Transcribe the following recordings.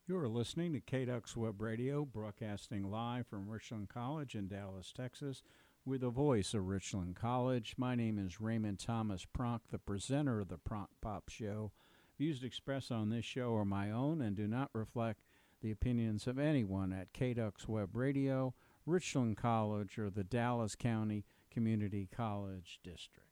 You're listening to KDUX Web Radio, broadcasting live from Richland College in Dallas, Texas, with the voice of Richland College. My name is Raymond Thomas Pronk, the presenter of the Pronk Pop Show. Views expressed on this show are my own and do not reflect the opinions of anyone at KDUX Web Radio, Richland College, or the Dallas County Community College District.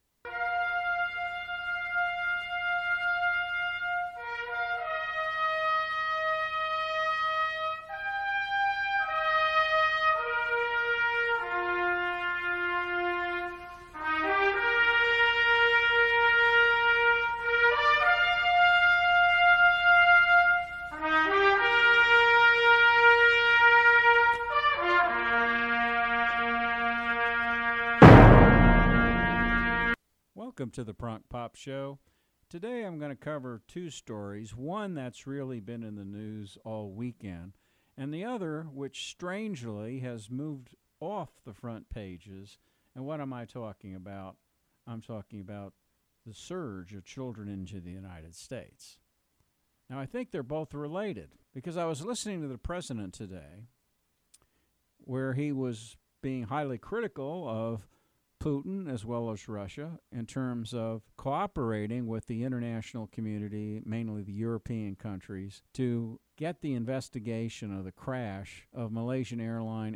Welcome to the Pronk Pop Show. Today I'm going to cover two stories, one that's really been in the news all weekend, and the other which strangely has moved off the front pages. And what am I talking about? I'm talking about the surge of children into the United States. Now I think they're both related because I was listening to the president today where he was being highly critical of Putin as well as Russia in terms of cooperating with the international community, mainly the European countries, to get the investigation of the crash of Malaysian airline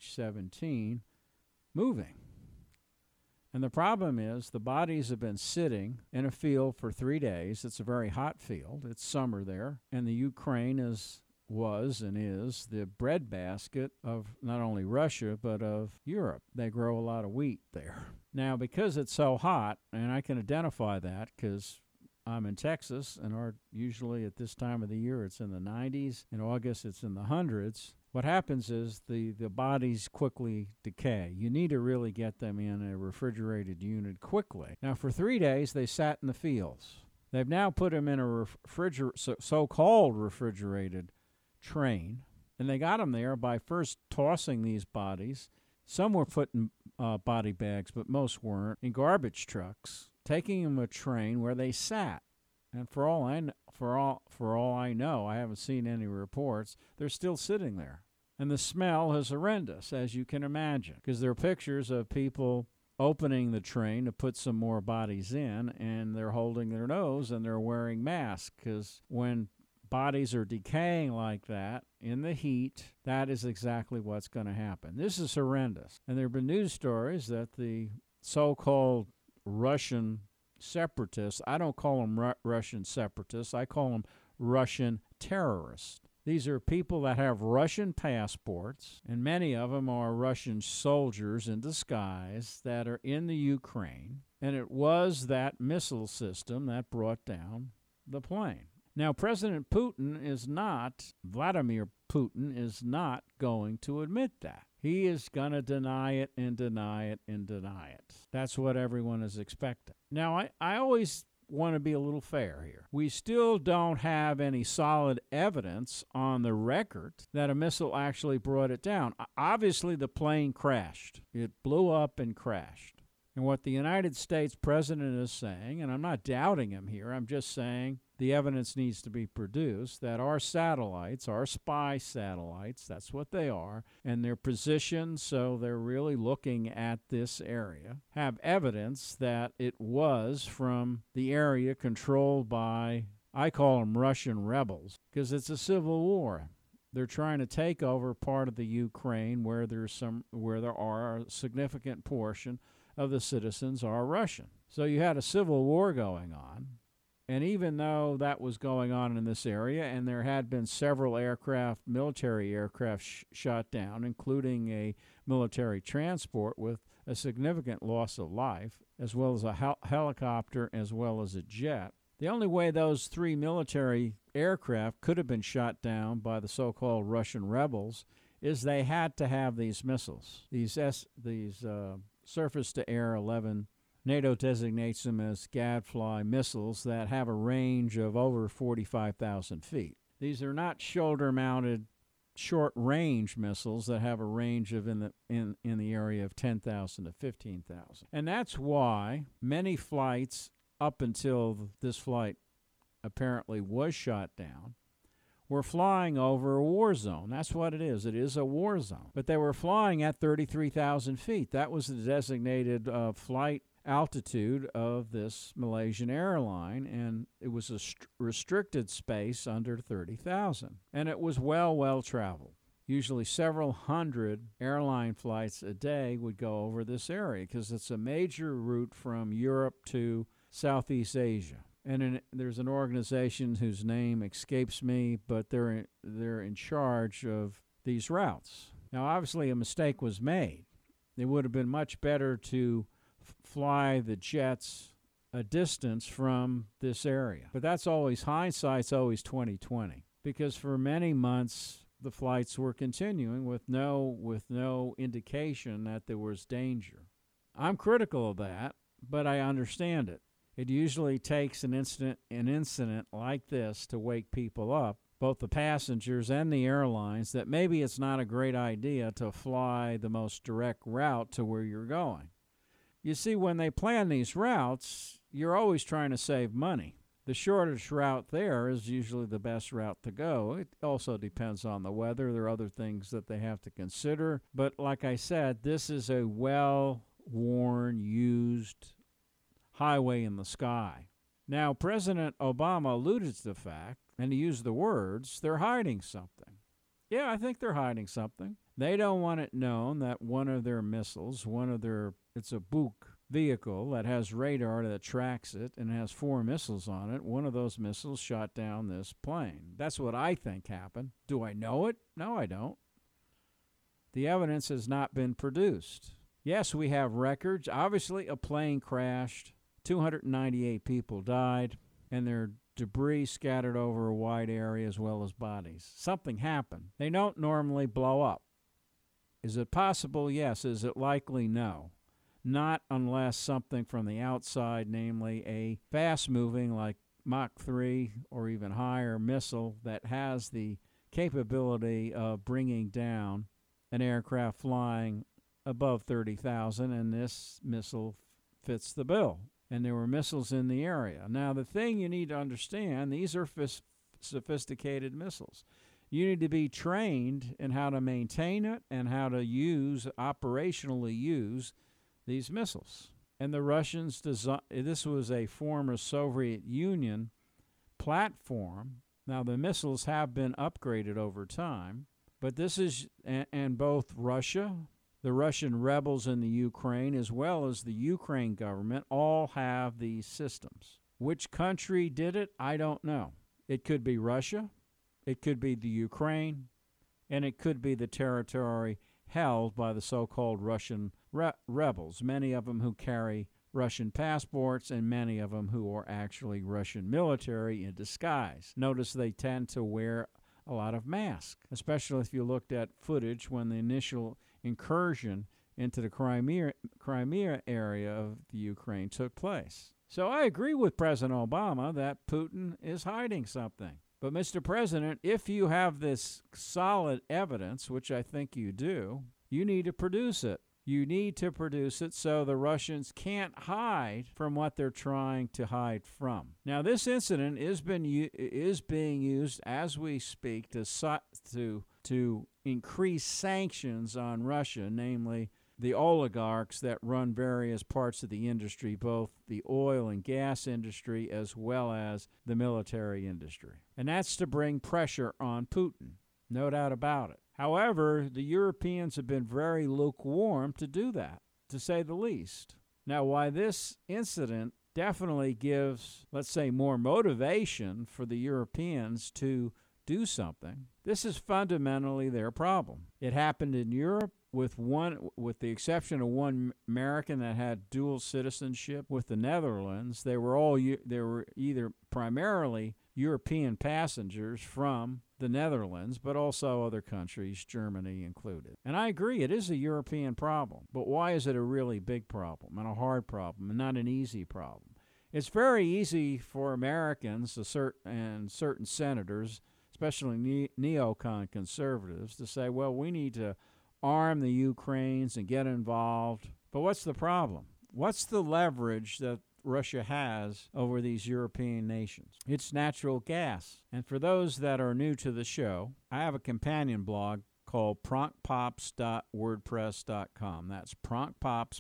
MH17 moving. And the problem is the bodies have been sitting in a field for 3 days. It's a very hot field. It's summer there, and the Ukraine was and is the breadbasket of not only Russia but of Europe. They grow a lot of wheat there. Now, because it's so hot, and I can identify that because I'm in Texas, and usually at this time of the year it's in the 90s. In August it's in the hundreds. What happens is the bodies quickly decay. You need to really get them in a refrigerated unit quickly. Now, for 3 days they sat in the fields. They've now put them in a so-called refrigerated train, and they got them there by first tossing these bodies. Some were put in body bags, but most weren't, in garbage trucks, taking them a train where they sat. And for all I know, I haven't seen any reports, they're still sitting there. And the smell is horrendous, as you can imagine, because there are pictures of people opening the train to put some more bodies in, and they're holding their nose and they're wearing masks, because when bodies are decaying like that in the heat, that is exactly what's going to happen. This is horrendous. And there have been news stories that the so-called Russian separatists, I don't call them Russian separatists, I call them Russian terrorists. These are people that have Russian passports, and many of them are Russian soldiers in disguise that are in the Ukraine, and it was that missile system that brought down the plane. Now, Vladimir Putin is not going to admit that. He is going to deny it and deny it and deny it. That's what everyone is expecting. Now, I always want to be a little fair here. We still don't have any solid evidence on the record that a missile actually brought it down. Obviously, the plane crashed. It blew up and crashed. And what the United States president is saying, and I'm not doubting him here, I'm just saying the evidence needs to be produced that our satellites, our spy satellites, that's what they are, and they're positioned so they're really looking at this area, have evidence that it was from the area controlled by, I call them Russian rebels, because it's a civil war. They're trying to take over part of the Ukraine where there are a significant portion of the citizens are Russian. So you had a civil war going on, and even though that was going on in this area, and there had been several military aircraft shot down, including a military transport with a significant loss of life, as well as a helicopter, as well as a jet, the only way those 3 military aircraft could have been shot down by the so-called Russian rebels is they had to have these missiles, these surface-to-air 11. NATO designates them as Gadfly missiles that have a range of over 45,000 feet. These are not shoulder-mounted short-range missiles that have a range of in the area of 10,000 to 15,000. And that's why many flights up until this flight apparently was shot down were flying over a war zone. That's what it is. It is a war zone. But they were flying at 33,000 feet. That was the designated flight altitude of this Malaysian airline, and it was a restricted space under 30,000. And it was well traveled. Usually several hundred airline flights a day would go over this area because it's a major route from Europe to Southeast Asia. And there's an organization whose name escapes me, but they're in charge of these routes. Now, obviously, a mistake was made. It would have been much better to fly the jets a distance from this area. But that's always, hindsight's always 20/20, because for many months the flights were continuing with no indication that there was danger. I'm critical of that, but I understand it. It usually takes an incident like this to wake people up, both the passengers and the airlines, that maybe it's not a great idea to fly the most direct route to where you're going. You see, when they plan these routes, you're always trying to save money. The shortest route there is usually the best route to go. It also depends on the weather. There are other things that they have to consider. But like I said, this is a well-worn, used highway in the sky. Now, President Obama alluded to the fact, and he used the words, they're hiding something. Yeah, I think they're hiding something. They don't want it known that one of their missiles, it's a Buk vehicle that has radar that tracks it and has 4 missiles on it. One of those missiles shot down this plane. That's what I think happened. Do I know it? No, I don't. The evidence has not been produced. Yes, we have records. Obviously, a plane crashed. 298 people died, and there are debris scattered over a wide area as well as bodies. Something happened. They don't normally blow up. Is it possible? Yes. Is it likely? No. Not unless something from the outside, namely a fast-moving like Mach 3 or even higher missile that has the capability of bringing down an aircraft flying above 30,000, and this missile fits the bill. And there were missiles in the area. Now, the thing you need to understand, these are sophisticated missiles. You need to be trained in how to maintain it and how to operationally use these missiles. And the Russians this was a former Soviet Union platform. Now, the missiles have been upgraded over time, but this is, and both Russia, the Russian rebels in the Ukraine, as well as the Ukraine government, all have these systems. Which country did it? I don't know. It could be Russia, it could be the Ukraine, and it could be the territory held by the so-called Russian rebels, many of them who carry Russian passports and many of them who are actually Russian military in disguise. Notice they tend to wear a lot of masks, especially if you looked at footage when the initial incursion into the Crimea area of the Ukraine took place. So I agree with President Obama that Putin is hiding something. But, Mr. President, if you have this solid evidence, which I think you do, you need to produce it. You need to produce it so the Russians can't hide from what they're trying to hide from. Now, this incident is being used as we speak to increase sanctions on Russia, namely the oligarchs that run various parts of the industry, both the oil and gas industry as well as the military industry. And that's to bring pressure on Putin, no doubt about it. However, the Europeans have been very lukewarm to do that, to say the least. Now, why this incident definitely gives, let's say, more motivation for the Europeans to do something, this is fundamentally their problem. It happened in Europe with the exception of one American that had dual citizenship with the Netherlands. They were either primarily European passengers from the Netherlands, but also other countries, Germany included. And I agree, it is a European problem. But why is it a really big problem and a hard problem and not an easy problem? It's very easy for Americans and certain senators, especially neocon conservatives, to say, well, we need to arm the Ukrainians and get involved. But what's the problem? What's the leverage that Russia has over these European nations. It's natural gas. And for those that are new to the show, I have a companion blog called pronkpops.wordpress.com. That's pronkpops,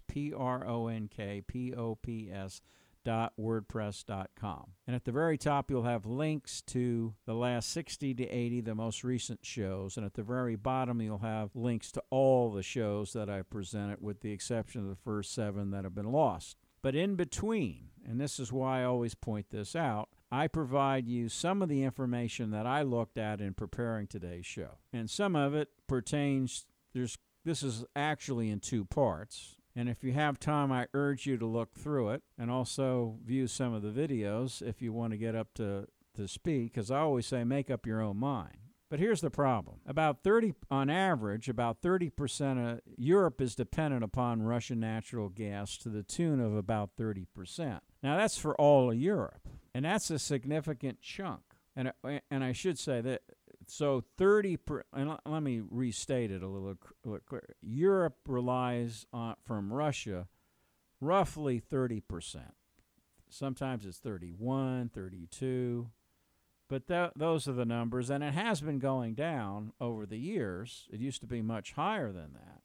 pronkpops.wordpress.com. And at the very top, you'll have links to the last 60 to 80, the most recent shows. And at the very bottom, you'll have links to all the shows that I presented, with the exception of the first 7 that have been lost. But in between, and this is why I always point this out, I provide you some of the information that I looked at in preparing today's show. And some of it pertains, this is actually in 2 parts. And if you have time, I urge you to look through it and also view some of the videos if you want to get up to speed, because I always say make up your own mind. But here's the problem. On average, about 30% of Europe is dependent upon Russian natural gas to the tune of about 30%. Now, that's for all of Europe, and that's a significant chunk. And I should say that, so and let me restate it a little clearer. Europe relies from Russia roughly 30%. Sometimes it's 31, 32. But those are the numbers, and it has been going down over the years. It used to be much higher than that.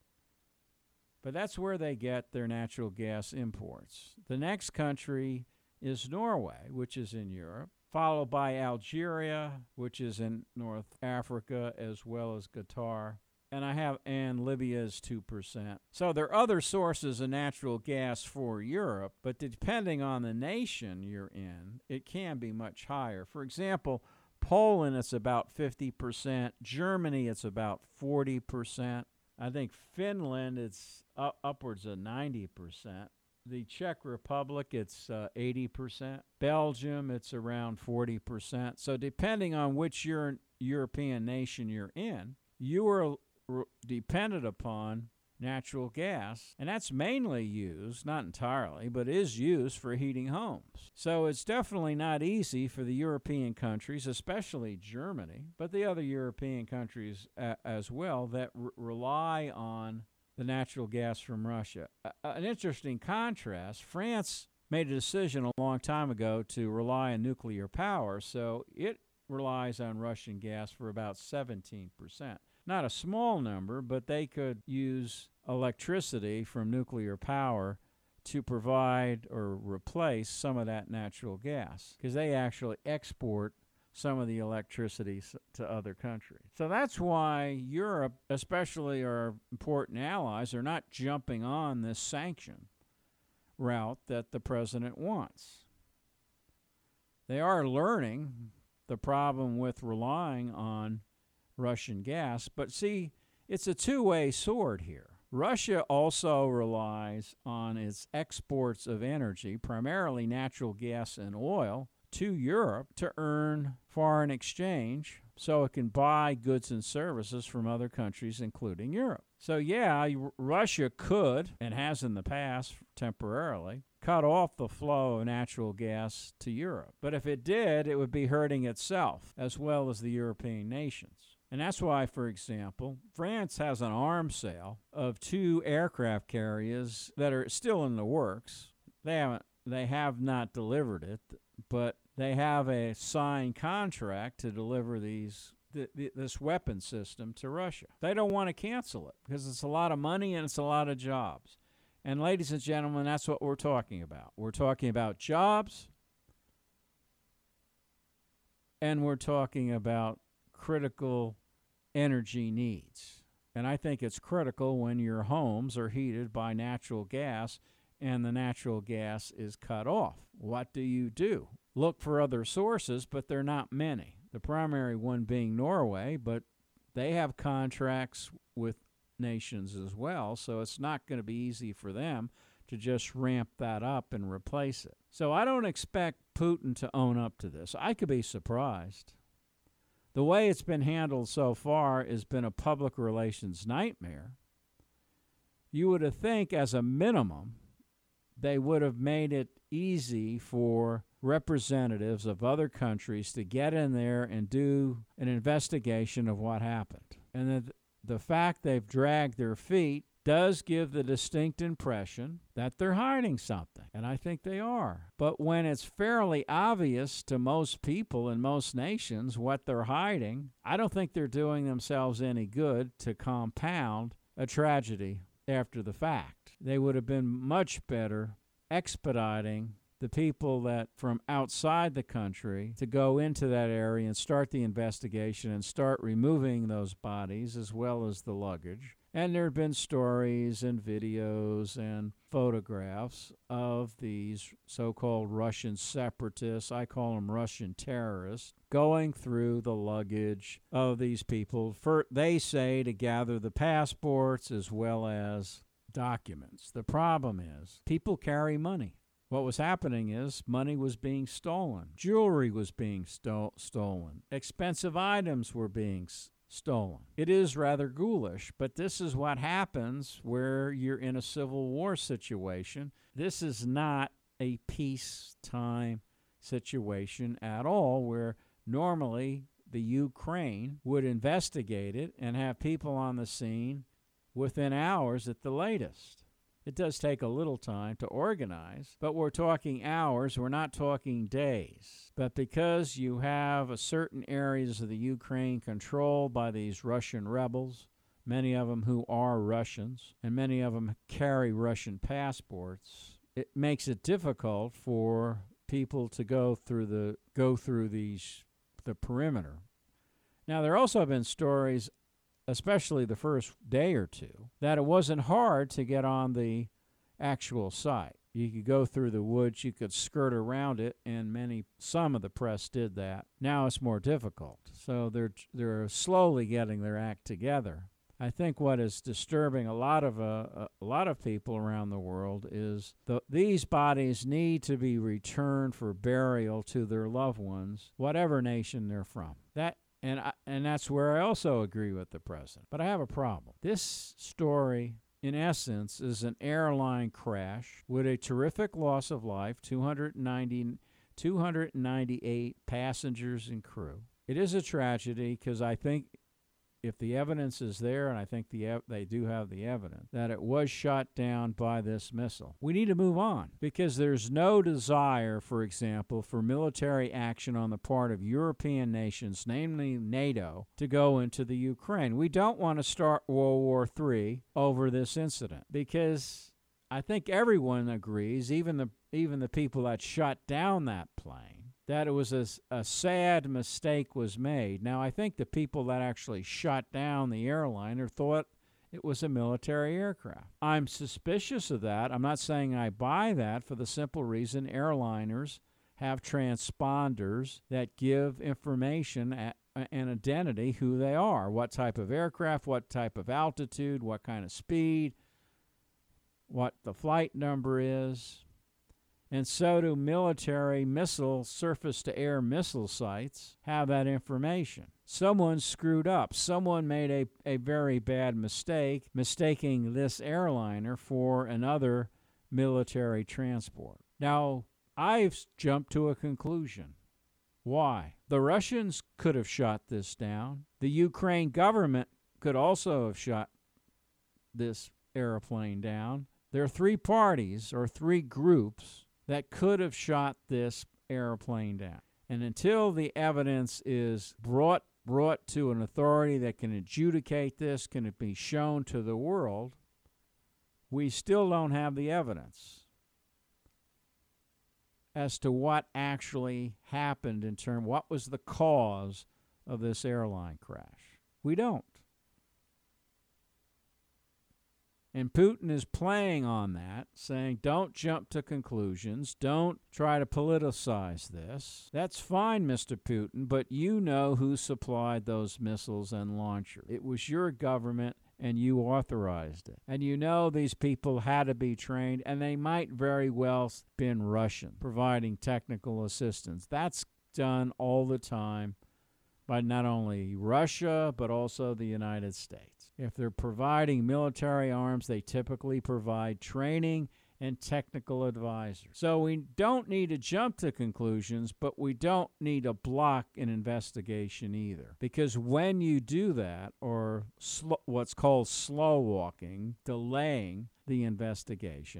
But that's where they get their natural gas imports. The next country is Norway, which is in Europe, followed by Algeria, which is in North Africa, as well as Qatar. And Libya is 2%. So there are other sources of natural gas for Europe, but depending on the nation you're in, it can be much higher. For example, Poland, it's about 50%. Germany, it's about 40%. I think Finland, it's upwards of 90%. The Czech Republic, it's 80%. Belgium, it's around 40%. So depending on which European nation you're in, you are dependent upon natural gas, and that's mainly used, not entirely, but is used for heating homes. So it's definitely not easy for the European countries, especially Germany, but the other European countries as well, that rely on the natural gas from Russia. An interesting contrast, France made a decision a long time ago to rely on nuclear power, so it relies on Russian gas for about 17%. Not a small number, but they could use electricity from nuclear power to provide or replace some of that natural gas, because they actually export some of the electricity to other countries. So that's why Europe, especially our important allies, are not jumping on this sanction route that the president wants. They are learning the problem with relying on Russian gas, but see, it's a two-way sword here. Russia also relies on its exports of energy, primarily natural gas and oil, to Europe to earn foreign exchange so it can buy goods and services from other countries, including Europe. So yeah, Russia could, and has in the past temporarily, cut off the flow of natural gas to Europe. But if it did, it would be hurting itself as well as the European nations. And that's why, for example, France has an arms sale of 2 aircraft carriers that are still in the works. They have not delivered it, but they have a signed contract to deliver this weapon system to Russia. They don't want to cancel it because it's a lot of money and it's a lot of jobs. And ladies and gentlemen, that's what we're talking about. We're talking about jobs, and we're talking about critical energy needs. And I think it's critical when your homes are heated by natural gas and the natural gas is cut off. What do? Look for other sources, but they're not many. The primary one being Norway, but they have contracts with nations as well, so it's not going to be easy for them to just ramp that up and replace it. So I don't expect Putin to own up to this. I could be surprised. The way it's been handled so far has been a public relations nightmare. You would have think, as a minimum, they would have made it easy for representatives of other countries to get in there and do an investigation of what happened. And the fact they've dragged their feet does give the distinct impression that they're hiding something. And I think they are. But when it's fairly obvious to most people in most nations what they're hiding, I don't think they're doing themselves any good to compound a tragedy after the fact. They would have been much better expediting the people that from outside the country to go into that area and start the investigation and start removing those bodies as well as the luggage. And there have been stories and videos and photographs of these so-called Russian separatists, I call them Russian terrorists, going through the luggage of these people, they say, to gather the passports as well as documents. The problem is people carry money. What was happening is money was being stolen. Jewelry was being stolen. Expensive items were being stolen. It is rather ghoulish, but this is what happens where you're in a civil war situation. This is not a peacetime situation at all, where normally the Ukraine would investigate it and have people on the scene within hours at the latest. It does take a little time to organize, but we're talking hours, we're not talking days. But because you have a certain areas of the Ukraine controlled by these Russian rebels, many of them who are Russians, and many of them carry Russian passports, it makes it difficult for people to go through the perimeter. Now, there also have been stories, especially the first day or two, that it wasn't hard to get on the actual site. You could go through the woods, you could skirt around it, and some of the press did that. Now it's more difficult. So they're slowly getting their act together. I think what is disturbing a lot of people around the world is these bodies need to be returned for burial to their loved ones, whatever nation they're from. And that's where I also agree with the president. But I have a problem. This story, in essence, is an airline crash with a terrific loss of life, 298 passengers and crew. It is a tragedy because I think if the evidence is there, and I think they do have the evidence, that it was shot down by this missile, we need to move on because there's no desire, for example, for military action on the part of European nations, namely NATO, to go into the Ukraine. We don't want to start World War III over this incident because I think everyone agrees, even the people that shot down that plane, that it was a sad mistake was made. Now, I think the people that actually shot down the airliner thought it was a military aircraft. I'm suspicious of that. I'm not saying I buy that for the simple reason airliners have transponders that give information and identity who they are, what type of aircraft, what type of altitude, what kind of speed, what the flight number is. And so do military missile, surface-to-air missile sites have that information. Someone screwed up. Someone made a very bad mistake, mistaking this airliner for another military transport. Now, I've jumped to a conclusion. Why? The Russians could have shot this down. The Ukraine government could also have shot this airplane down. There are three parties or three groups that could have shot this airplane down. And until the evidence is brought to an authority that can adjudicate this, can it be shown to the world, we still don't have the evidence as to what actually happened what was the cause of this airline crash. We don't. And Putin is playing on that, saying, don't jump to conclusions. Don't try to politicize this. That's fine, Mr. Putin, but you know who supplied those missiles and launchers. It was your government, and you authorized it. And you know these people had to be trained, and they might very well have been Russian, providing technical assistance. That's done all the time by not only Russia, but also the United States. If they're providing military arms, they typically provide training and technical advisors. So we don't need to jump to conclusions, but we don't need to block an investigation either. Because when you do that, or what's called slow walking, delaying the investigation,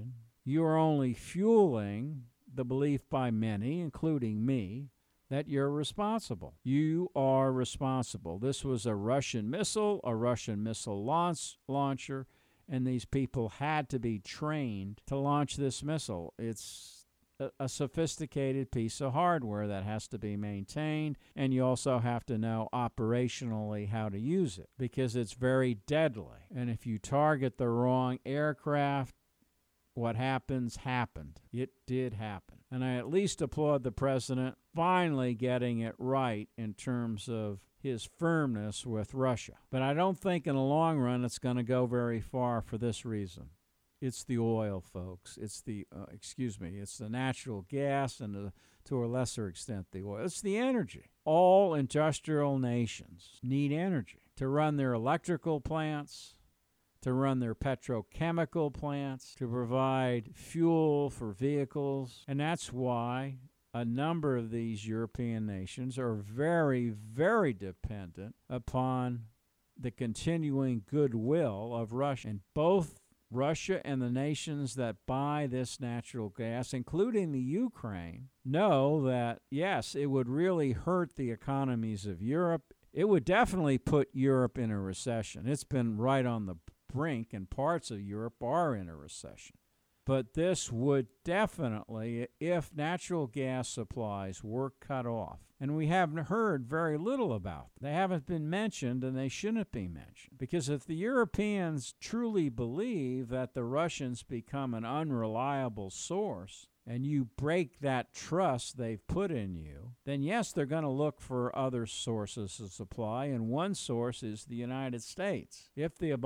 you are only fueling the belief by many, including me, that you're responsible. You are responsible. This was a Russian missile launcher, and these people had to be trained to launch this missile. It's a sophisticated piece of hardware that has to be maintained, and you also have to know operationally how to use it because it's very deadly. And if you target the wrong aircraft, what happened. It did happen. And I at least applaud the president finally getting it right in terms of his firmness with Russia. But I don't think in the long run it's going to go very far for this reason. It's the oil, folks. It's the natural gas and to a lesser extent the oil. It's the energy. All industrial nations need energy to run their electrical plants, to run their petrochemical plants, to provide fuel for vehicles. And that's why a number of these European nations are very, very dependent upon the continuing goodwill of Russia. And both Russia and the nations that buy this natural gas, including the Ukraine, know that, yes, it would really hurt the economies of Europe. It would definitely put Europe in a recession. It's been right on the brink, and parts of Europe are in a recession. But this would definitely, if natural gas supplies were cut off, and we haven't heard very little about them. They haven't been mentioned, and they shouldn't be mentioned. Because if the Europeans truly believe that the Russians become an unreliable source, and you break that trust they've put in you, then yes, they're going to look for other sources of supply, and one source is the United States. If the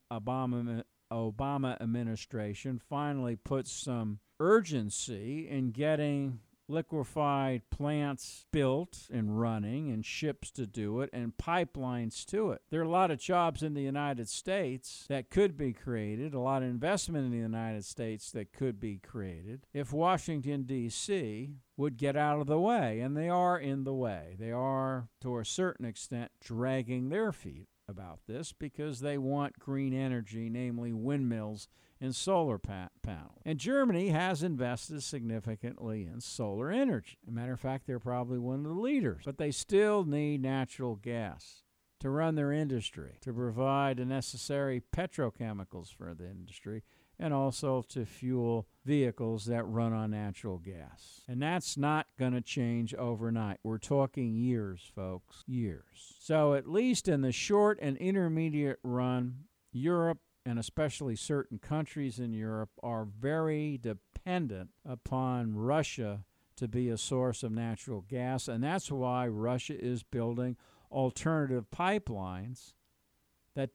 Obama administration finally puts some urgency in getting liquefied plants built and running and ships to do it and pipelines to it. There are a lot of jobs in the United States that could be created, a lot of investment in the United States that could be created if Washington, D.C. would get out of the way, and they are in the way. They are, to a certain extent, dragging their feet about this because they want green energy, namely windmills and solar panels. And Germany has invested significantly in solar energy. As a matter of fact, they're probably one of the leaders. But they still need natural gas to run their industry, to provide the necessary petrochemicals for the industry, and also to fuel vehicles that run on natural gas. And that's not going to change overnight. We're talking years, folks, years. So at least in the short and intermediate run, Europe, and especially certain countries in Europe, are very dependent upon Russia to be a source of natural gas. And that's why Russia is building alternative pipelines that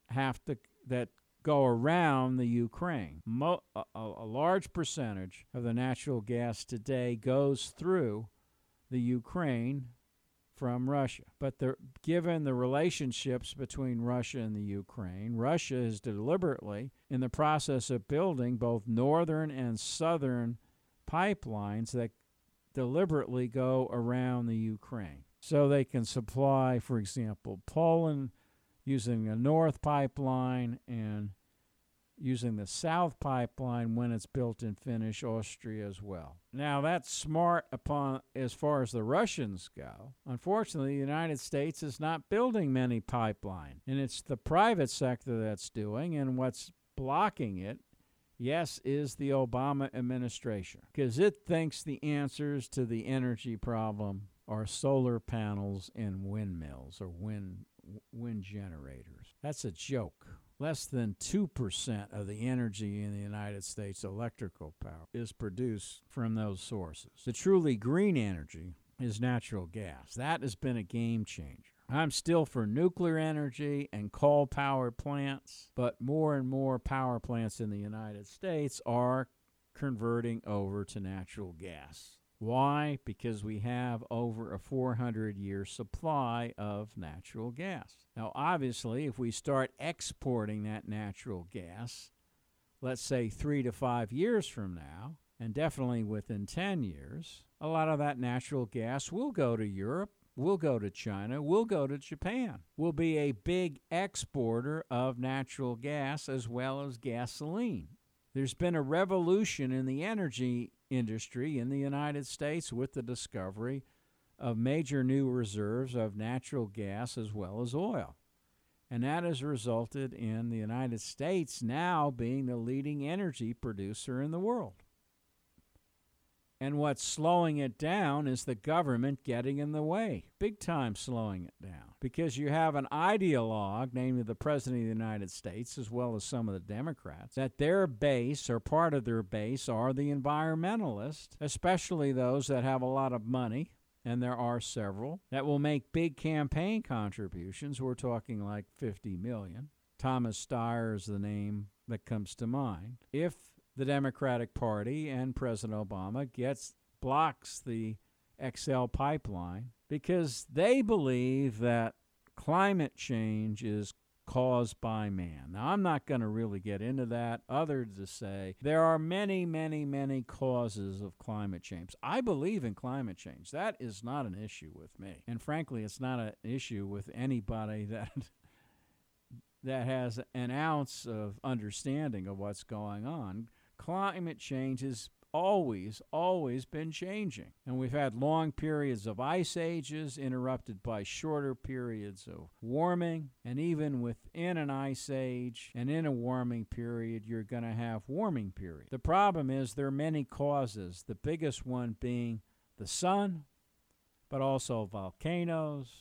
go around the Ukraine. A large percentage of the natural gas today goes through the Ukraine from Russia. But given the relationships between Russia and the Ukraine, Russia is deliberately in the process of building both northern and southern pipelines that deliberately go around the Ukraine. So they can supply, for example, Poland using the North Pipeline and using the South Pipeline when it's built and finished, Austria as well. Now, that's smart as far as the Russians go. Unfortunately, the United States is not building many pipelines, and it's the private sector that's doing, and what's blocking it, yes, is the Obama administration, because it thinks the answers to the energy problem are solar panels and windmills or wind generators. That's a joke. Less than 2% of the energy in the United States electrical power is produced from those sources. The truly green energy is natural gas. That has been a game changer. I'm still for nuclear energy and coal-powered plants, but more and more power plants in the United States are converting over to natural gas. Why? Because we have over a 400-year supply of natural gas. Now, obviously, if we start exporting that natural gas, let's say 3 to 5 years from now, and definitely within 10 years, a lot of that natural gas will go to Europe, will go to China, will go to Japan. We'll be a big exporter of natural gas as well as gasoline. There's been a revolution in the energy industry in the United States with the discovery of major new reserves of natural gas as well as oil. And that has resulted in the United States now being the leading energy producer in the world. And what's slowing it down is the government getting in the way, big time slowing it down. Because you have an ideologue, namely the President of the United States, as well as some of the Democrats, that their base or part of their base are the environmentalists, especially those that have a lot of money, and there are several, that will make big campaign contributions. We're talking like $50 million. Thomas Steyer is the name that comes to mind. If the Democratic Party and President Obama blocks the XL pipeline because they believe that climate change is caused by man. Now, I'm not going to really get into that other than to say there are many, many, many causes of climate change. I believe in climate change. That is not an issue with me. And frankly, it's not an issue with anybody that has an ounce of understanding of what's going on. Climate change has always been changing. And we've had long periods of ice ages interrupted by shorter periods of warming. And even within an ice age and in a warming period, you're going to have warming periods. The problem is there are many causes, the biggest one being the sun, but also volcanoes,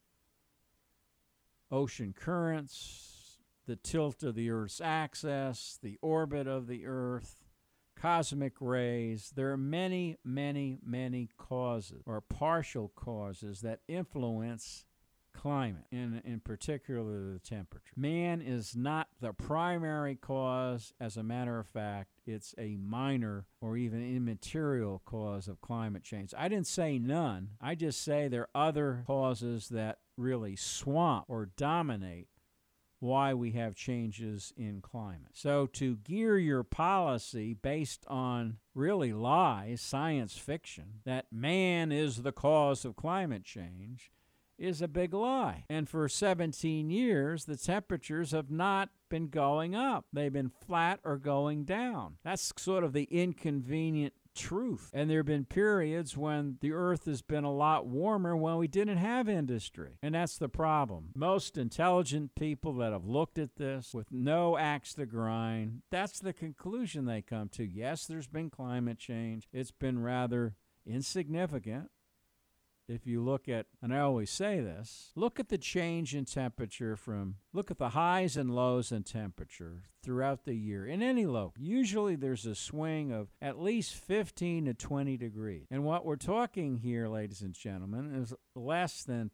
ocean currents, the tilt of the Earth's axis, the orbit of the Earth, cosmic rays. There are many, many, many causes or partial causes that influence climate, in particular the temperature. Man is not the primary cause. As a matter of fact, it's a minor or even immaterial cause of climate change. I didn't say none. I just say there are other causes that really swamp or dominate why we have changes in climate. So to gear your policy based on really lies, science fiction, that man is the cause of climate change is a big lie. And for 17 years, the temperatures have not been going up. They've been flat or going down. That's sort of the inconvenient truth. And there have been periods when the earth has been a lot warmer when we didn't have industry. And that's the problem. Most intelligent people that have looked at this with no axe to grind, that's the conclusion they come to. Yes, there's been climate change. It's been rather insignificant. If you look at, and I always say this, look at the change in temperature look at the highs and lows in temperature throughout the year in any local. Usually there's a swing of at least 15 to 20 degrees. And what we're talking here, ladies and gentlemen, is less than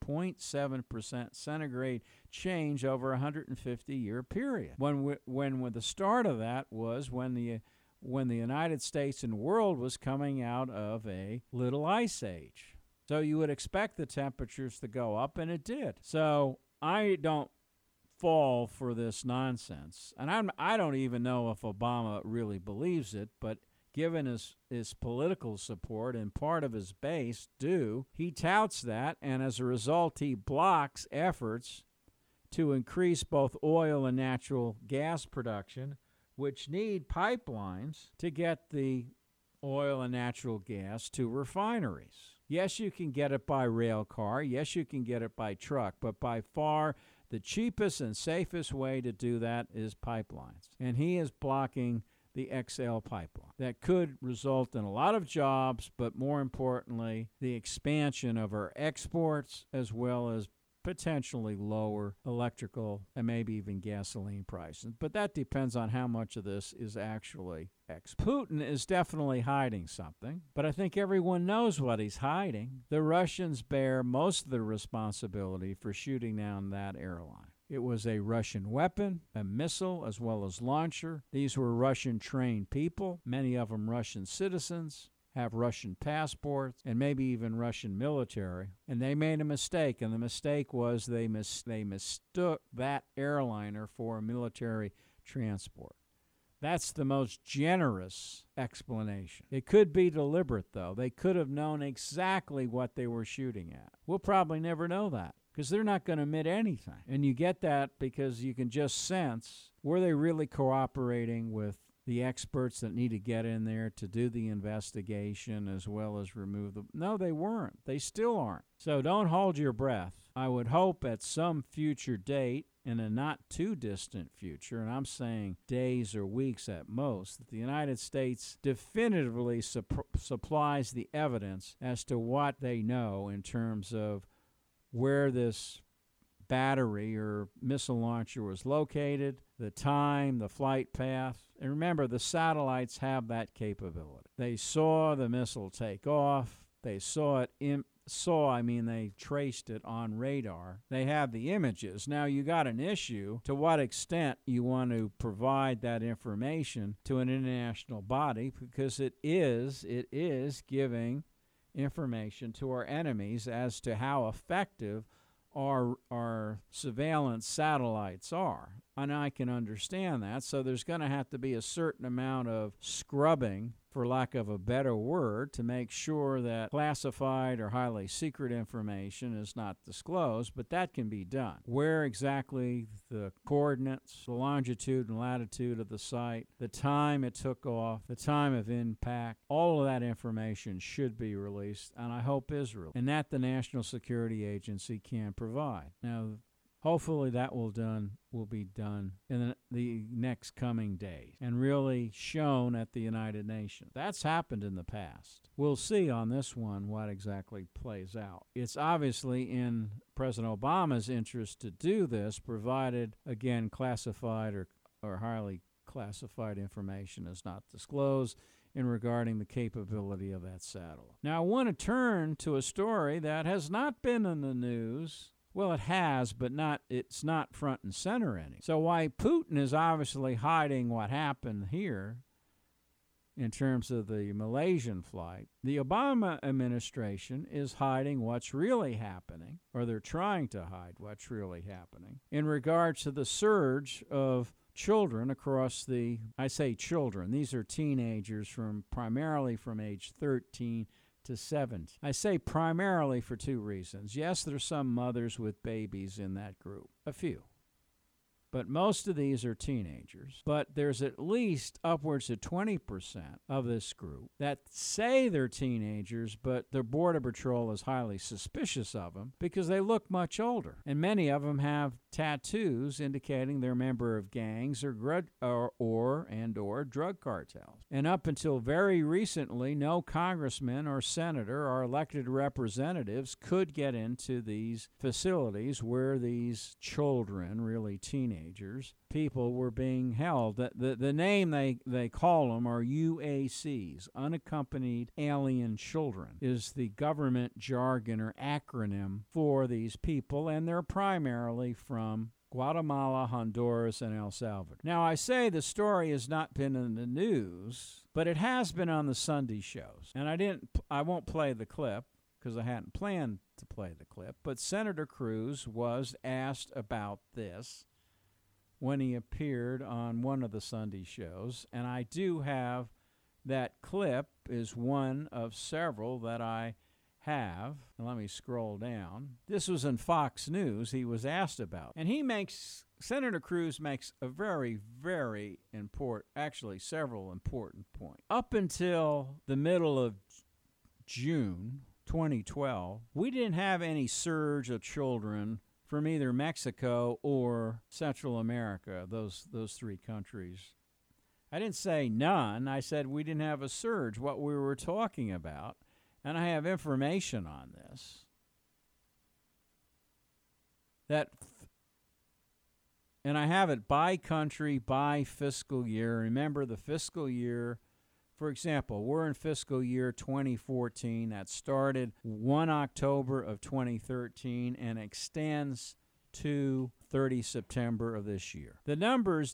0.7% centigrade change over a 150-year period. When the start of that was when the United States and world was coming out of a little ice age. So you would expect the temperatures to go up, and it did. So I don't fall for this nonsense. And I don't even know if Obama really believes it, but given his political support and part of his base do, he touts that, and as a result, he blocks efforts to increase both oil and natural gas production, which need pipelines to get the oil and natural gas to refineries. Yes, you can get it by rail car. Yes, you can get it by truck. But by far, the cheapest and safest way to do that is pipelines. And he is blocking the XL pipeline. That could result in a lot of jobs, but more importantly, the expansion of our exports as well as potentially lower electrical and maybe even gasoline prices. But that depends on how much of this is actually Putin is definitely hiding something, but I think everyone knows what he's hiding. The Russians bear most of the responsibility for shooting down that airline. It was a Russian weapon, a missile, as well as launcher. These were Russian-trained people, many of them Russian citizens, have Russian passports, and maybe even Russian military. And they made a mistake, and the mistake was they mistook that airliner for a military transport. That's the most generous explanation. It could be deliberate, though. They could have known exactly what they were shooting at. We'll probably never know that because they're not going to admit anything. And you get that because you can just sense, were they really cooperating with the experts that need to get in there to do the investigation as well as remove them. No, they weren't. They still aren't. So don't hold your breath. I would hope at some future date, in a not too distant future, and I'm saying days or weeks at most, that the United States definitively supplies the evidence as to what they know in terms of where this battery or missile launcher was located, the time, the flight path. And remember, the satellites have that capability. They saw the missile take off. They saw it they traced it on radar. They have the images. Now you got an issue to what extent you want to provide that information to an international body, because it is giving information to our enemies as to how effective our surveillance satellites are. And I can understand that. So there's going to have to be a certain amount of scrubbing, for lack of a better word, to make sure that classified or highly secret information is not disclosed, but that can be done. Where exactly the coordinates, the longitude and latitude of the site, the time it took off, the time of impact, all of that information should be released, and I hope Israel, and that the National Security Agency can provide. Now, hopefully that will be done in the next coming days and really shown at the United Nations. That's happened in the past. We'll see on this one what exactly plays out. It's obviously in President Obama's interest to do this, provided, again, classified or highly classified information is not disclosed in regarding the capability of that satellite. Now, I want to turn to a story that has not been in the news. Well, it has, but it's not front and center any. So why Putin is obviously hiding what happened here in terms of the Malaysian flight, the Obama administration is hiding what's really happening, or they're trying to hide what's really happening, in regards to the surge of children across I say children, these are teenagers primarily from age 13 to 17. I say primarily for two reasons. Yes, there's some mothers with babies in that group, a few. But most of these are teenagers. But there's at least upwards of 20% of this group that say they're teenagers, but the Border Patrol is highly suspicious of them because they look much older. And many of them have tattoos indicating they're a member of gangs or drug cartels. And up until very recently, no congressman or senator or elected representatives could get into these facilities where these children, really teenagers, people were being held. The name they call them are UACs, unaccompanied alien children, is the government jargon or acronym for these people, and they're primarily from Guatemala, Honduras, and El Salvador. Now, I say the story has not been in the news, but it has been on the Sunday shows. And I won't play the clip because I hadn't planned to play the clip, but Senator Cruz was asked about this when he appeared on one of the Sunday shows, and I do have that clip is one of several that I have. And let me scroll down. This was in Fox News. He was asked about, and Senator Cruz makes a very, very important, actually several important points. Up until the middle of June 2012, we didn't have any surge of children from either Mexico or Central America, those three countries. I didn't say none. I said we didn't have a surge. What we were talking about, and I have information on this, and I have it by country, by fiscal year. Remember the fiscal year. For example, we're in fiscal year 2014. That started 1 October of 2013 and extends to 30 September of this year. The numbers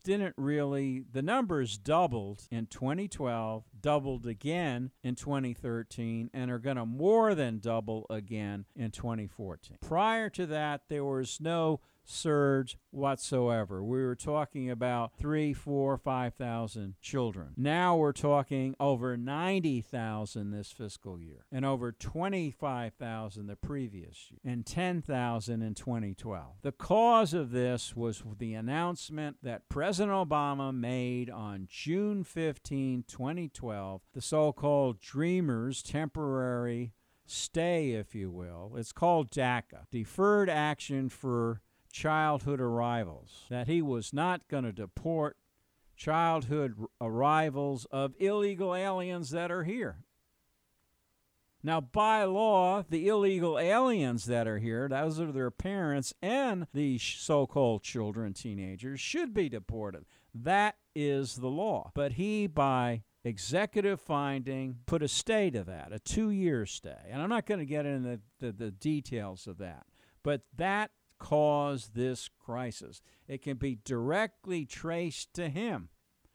doubled in 2012, doubled again in 2013, and are going to more than double again in 2014. Prior to that, there was no surge whatsoever. We were talking about 3, 4, 5,000 children. Now we're talking over 90,000 this fiscal year, and over 25,000 the previous year, and 10,000 in 2012. The cause of this was the announcement that President Obama made on June 15, 2012, the so-called Dreamers temporary stay, if you will. It's called DACA, Deferred Action for Childhood Arrivals, that he was not going to deport childhood arrivals of illegal aliens that are here. Now, by law, the illegal aliens that are here, those are their parents and the so-called children, teenagers, should be deported. That is the law. But he, by executive finding, put a stay to that, a 2-year stay. And I'm not going to get into the details of that. But that caused this crisis. It can be directly traced to him.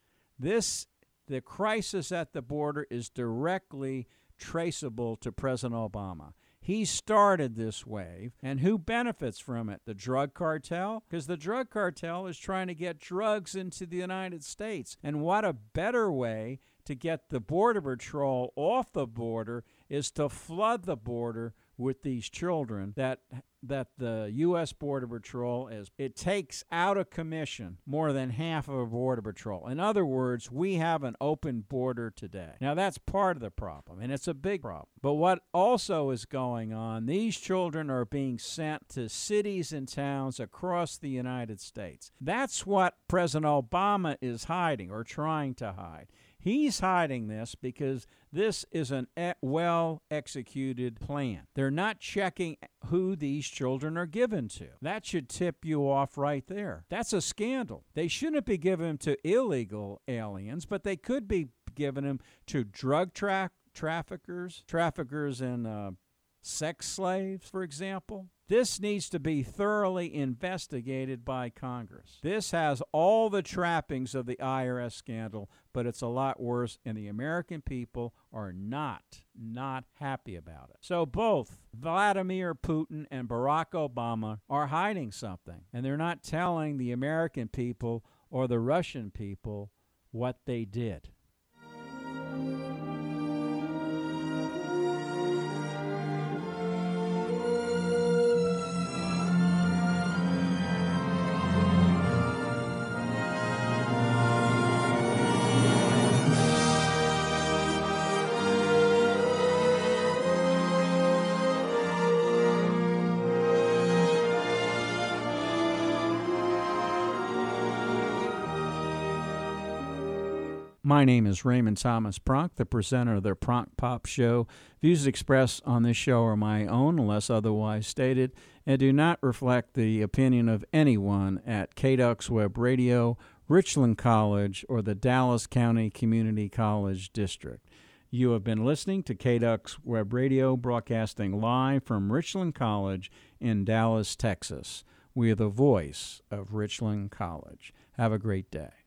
The crisis at the border is directly traceable to President Obama. He started this wave, and who benefits from it? The drug cartel? Because the drug cartel is trying to get drugs into the United States. And what a better way to get the Border Patrol off the border is to flood the border with these children that the U.S. Border Patrol it takes out of commission more than half of a Border Patrol. In other words, we have an open border today. Now, that's part of the problem, and it's a big problem. But what also is going on, these children are being sent to cities and towns across the United States. That's what President Obama is hiding or trying to hide. He's hiding this because this is an well-executed plan. They're not checking who these children are given to. That should tip you off right there. That's a scandal. They shouldn't be given to illegal aliens, but they could be giving them to drug traffickers and sex slaves, for example. This needs to be thoroughly investigated by Congress. This has all the trappings of the IRS scandal, but it's a lot worse, and the American people are not happy about it. So both Vladimir Putin and Barack Obama are hiding something, and they're not telling the American people or the Russian people what they did. My name is Raymond Thomas Pronk, the presenter of the Pronk Pop Show. Views expressed on this show are my own, unless otherwise stated, and do not reflect the opinion of anyone at KDUX Web Radio, Richland College, or the Dallas County Community College District. You have been listening to KDUX Web Radio, broadcasting live from Richland College in Dallas, Texas. We are the voice of Richland College. Have a great day.